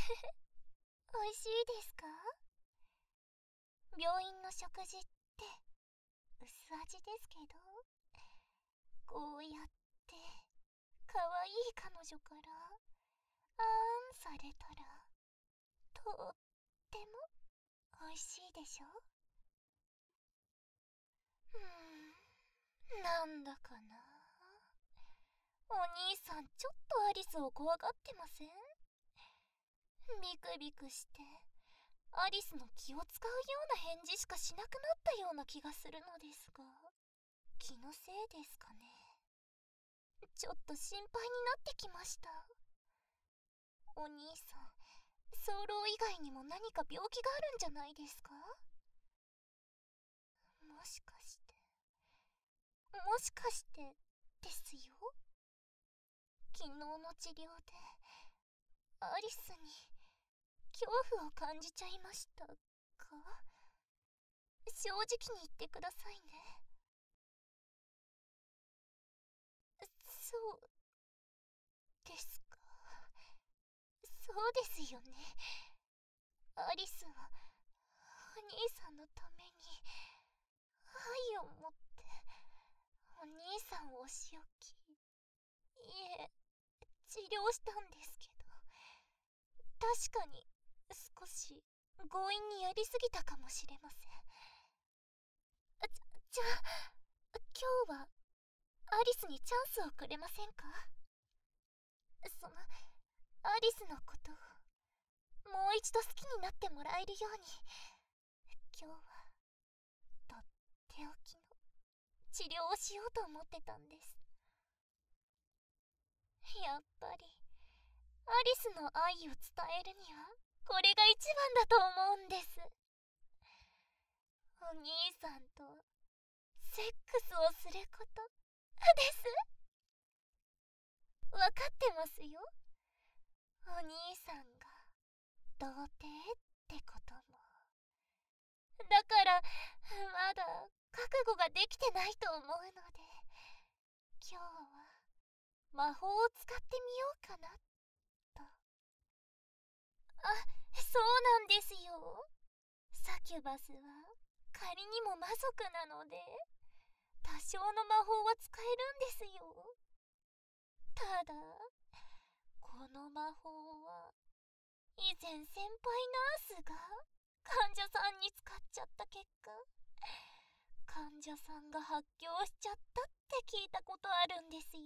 美味しいですか？病院の食事って薄味ですけど、こうやって可愛い彼女からあーんされたらとっても美味しいでしょ？なんだかな。お兄さんちょっとアリスを怖がってません？ビクビクしてアリスの気を使うような返事しかしなくなったような気がするのですが、気のせいですかね。ちょっと心配になってきました。お兄さん、早漏以外にも何か病気があるんじゃないですか？もしかしてですよ。昨日の治療でアリスに恐怖を感じちゃいましたか？正直に言ってくださいね。そうですか。そうですよね。アリスはお兄さんのために愛を持ってお兄さんをお仕置き、いえ、治療したんですけど、確かに少し強引にやりすぎたかもしれません。じゃあ今日はアリスにチャンスをくれませんか？そのアリスのことをもう一度好きになってもらえるように、今日はとっておきの治療をしようと思ってたんです。やっぱりアリスの愛を伝えるにはこれが一番だと思うんです。お兄さんとセックスをすることです。わかってますよ。お兄さんが童貞ってことも。だからまだ覚悟ができてないと思うので、今日は魔法を使ってみようかなと。そうなんですよ。サキュバスは仮にも魔族なので多少の魔法は使えるんですよ。ただこの魔法は以前先輩ナースが患者さんに使っちゃった結果、患者さんが発狂しちゃったって聞いたことあるんですよ。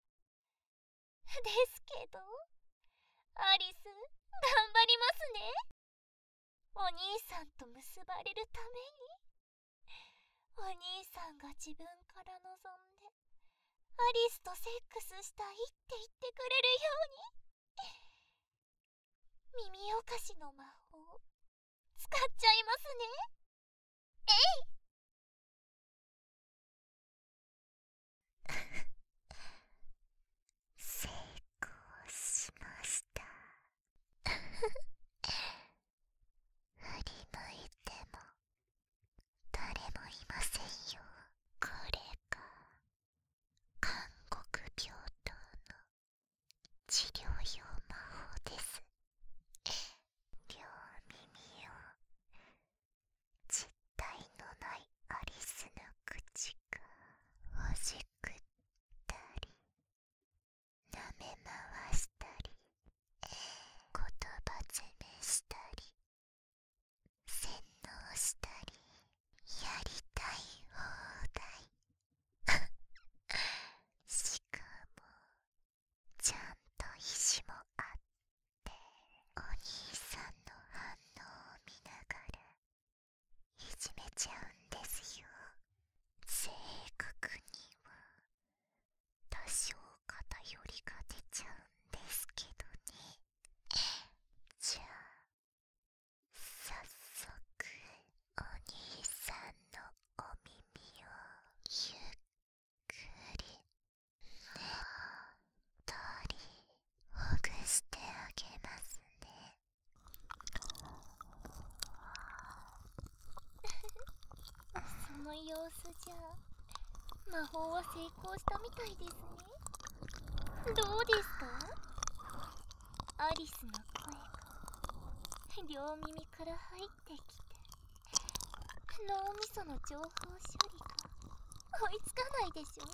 ですけどアリス頑張りますね。お兄さんと結ばれるために。お兄さんが自分から望んでアリスとセックスしたいって言ってくれるように、耳おかしの魔法使っちゃいますね。 成功しました。振り向いても誰もいませんよ。これが韓国病棟の治療用魔法です。両耳を実体のないアリスの口がほじくったり舐め回したり言葉詰めしたり洗脳したりやりたい放題。しかもちゃんと意志もあって、お兄さんの反応を見ながらいじめちゃうんですよ。性格には多少偏りが出ちゃうんですけどね。じゃあ早速お兄さんのお耳をゆっくりねったりほぐしてあげますね。 その様子じゃ魔法は成功したみたいですね。どうですか？アリスの声が両耳から入ってきて、脳みその情報処理が追いつかないでしょ。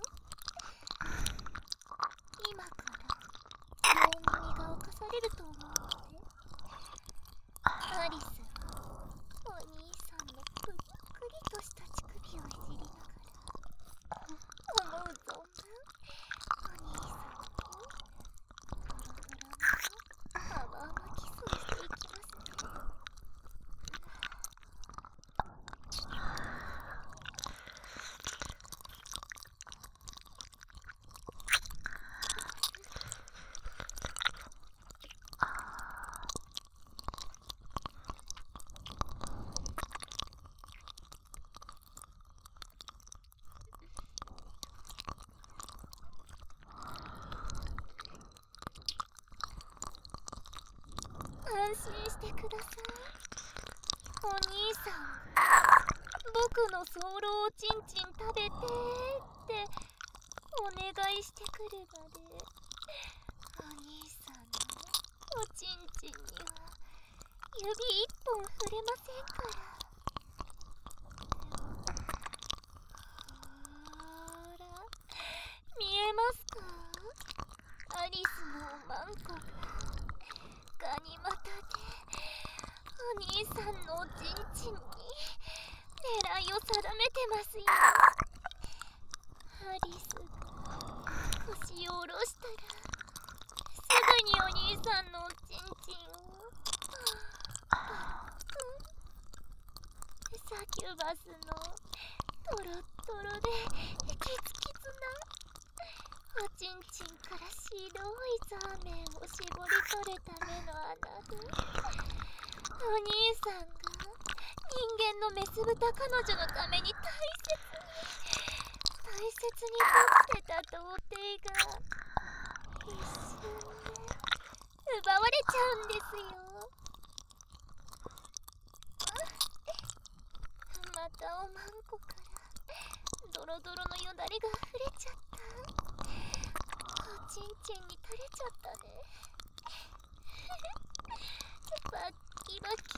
今から両耳が侵されると思って、アリスはお兄さんのぷっくりとした乳首をいじりながら、思う存分お兄さんとドロドロの甘々キスをしていきますね。安心してください。お兄さん、僕のソウルおちんちん食べてってお願いしてくるがで、お兄さんのおちんちんには指一本触れませんから。ほら、見えますか？アリスのおまんこがガニ股でお兄さんのおちんちんに狙いを定めてますよ。アリスが腰を下ろしたらすぐにお兄さんのおちんちんをサキュバスのトロットロでキツキツなおちんちんから白いザーメンを絞り取るための穴で、お兄さんが人間のメス豚彼女のために大切に取ってた童貞が一瞬で奪われちゃうんですよ。またおまんこからドロドロのよだれが溢れちゃった。おちんちんに垂れちゃったね。バッキバキ。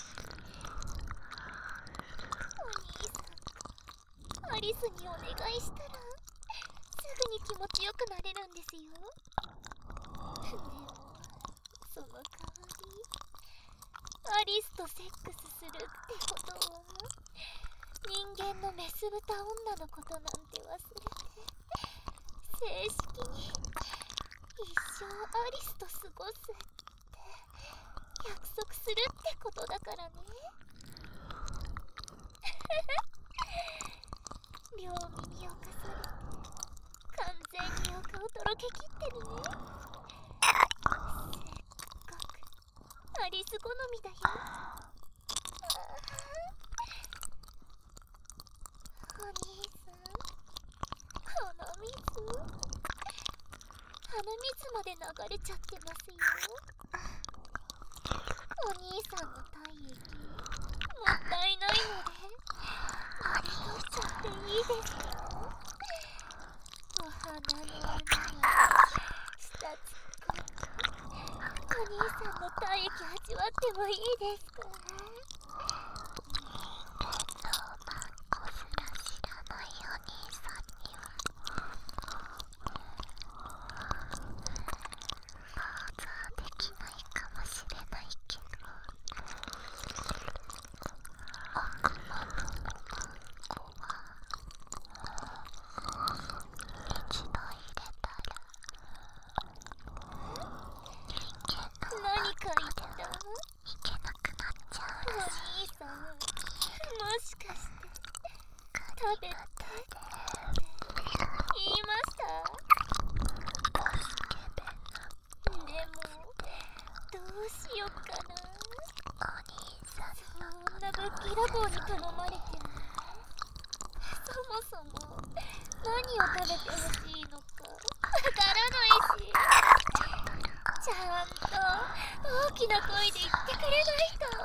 お兄さんがアリスにお願いしたらすぐに気持ちよくなれるんですよ。でもその代わりアリスとセックスするってことは人間のメス豚女のことなんて忘れて、正式に一生アリスと過ごすって約束するってことだからね。両耳をかされて完全にお顔とろけきってるね。せっかくアリス好みだよ。お兄さん、この水鼻水まで流れちゃってますよ。お兄さんの体液もったいないので飲み取っちゃっていいですか？お鼻の穴に舌突っ込んでお兄さんの体液味わってもいいですか？何か言った？お兄さん、もしかして食べてって言いました？でもどうしよっかな。そんなぶっきらぼうに頼まれてもそもそも何を食べてほしいのかわからないし、ちゃんと大きな声で言ってくれないと。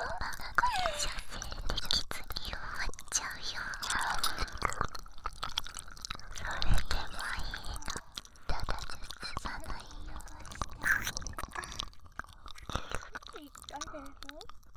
言ったでしょ。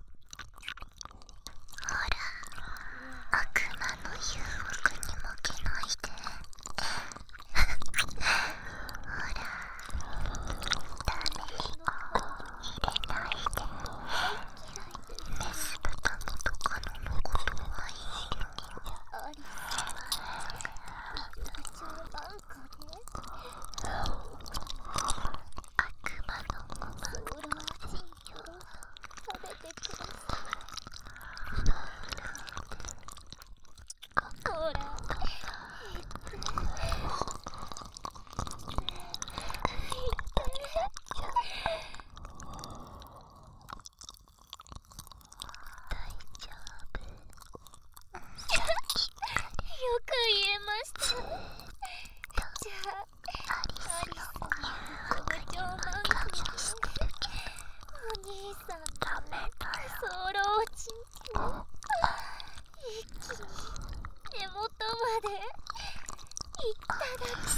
いただきます。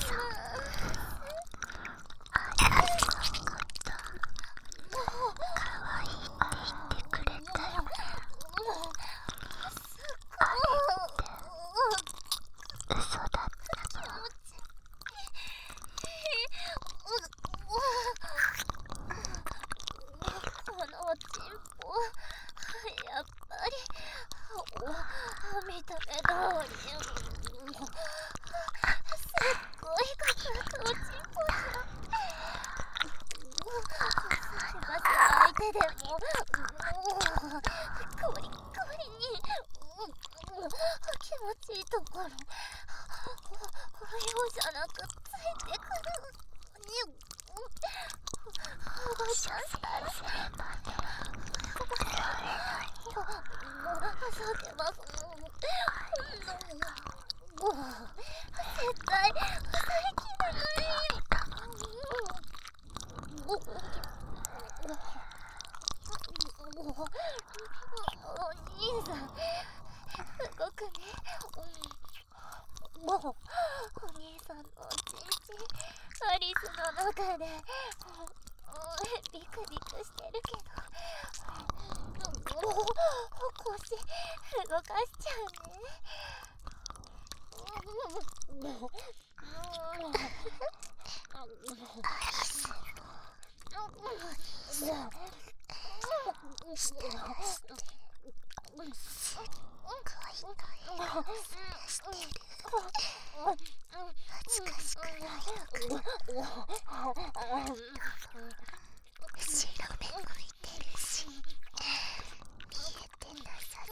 アリスのこと可愛いって言ってくれたよ。あれって嘘だったの？ このチンポ、やっぱり見た目通りすっごいガクガクおちんぽじゃん。翼相手でもコリコリに気持ちいいところ保養じゃなくついてくるに動かしたら叫ばす。絶対抑えきれない。お兄さん、すごくね。お兄さんのおちんちんアリスの中でビクビクしてるけど、腰動かしちゃうね。 恥ずかしくないのかな。後ろ目向いてるし見えてなさそう。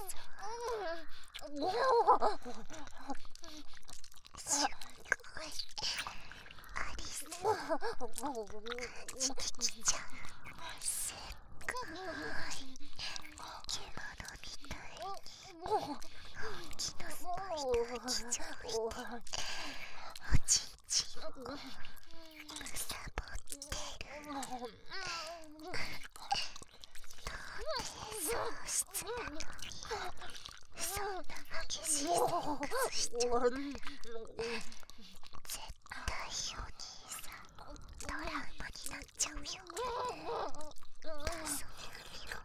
すっごいアリスちきちちゃん、すっごい獣みたいに本気のスパイが来ちゃうしておちんちんをむさぼってる。そう質なのにそんな激しいセックスしちゃう。絶対お兄さんトラウマになっちゃうよ。そういうよ。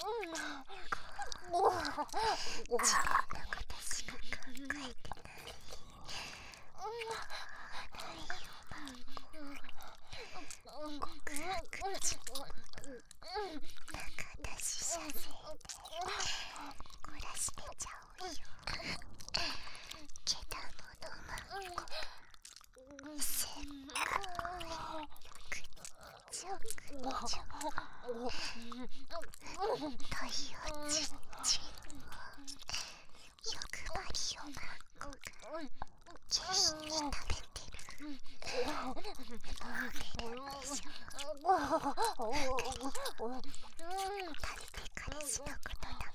自分のことしか考えてない。極悪ち中出し射精で懲らしめちゃおうよ。けだものまんこせっかくちょくちょといおちんちんを欲張りおまんこが元気に食べてる。もう寝るましょう。だって彼氏のことだもん。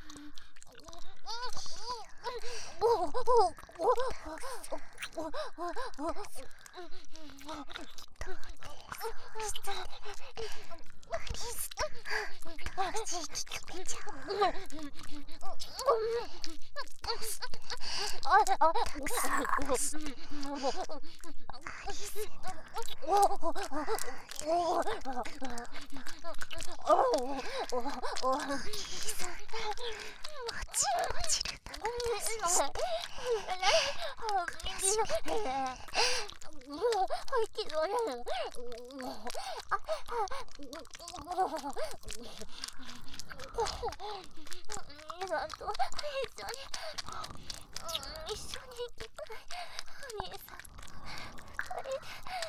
一緒に行きたい。お兄さんと二人で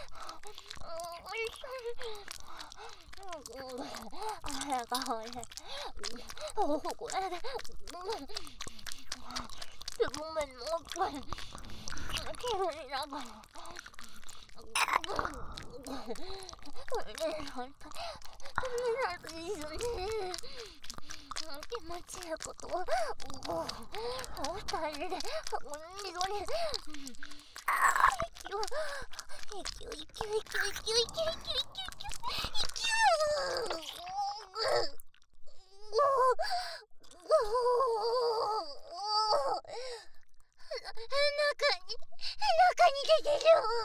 これで自分の気分になるから気持ちいいことをお二人で中に中に出てる。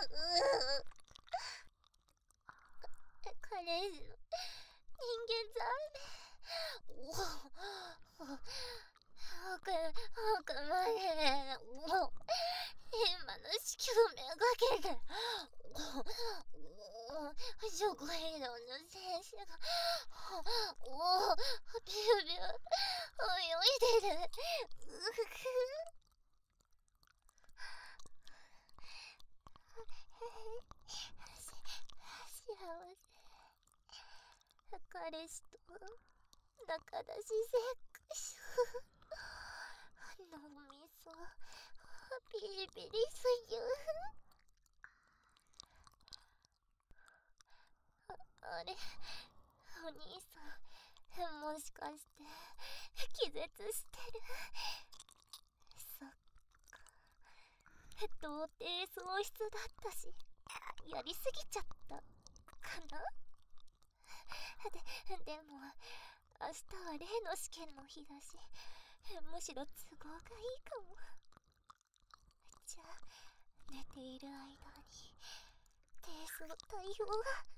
彼氏の人間ザメ。奥まで今の子宮めがけて食品の選手がビュービュー泳いでる。幸せ。彼氏と仲だしセックス。脳みそビリビリする。あれ、お兄さん、もしかして気絶してる？そっか、童貞喪失だったし、やりすぎちゃったかな。でも明日は例の試験の日だし、むしろ都合がいいかも。じゃあ寝ている間に低層対応が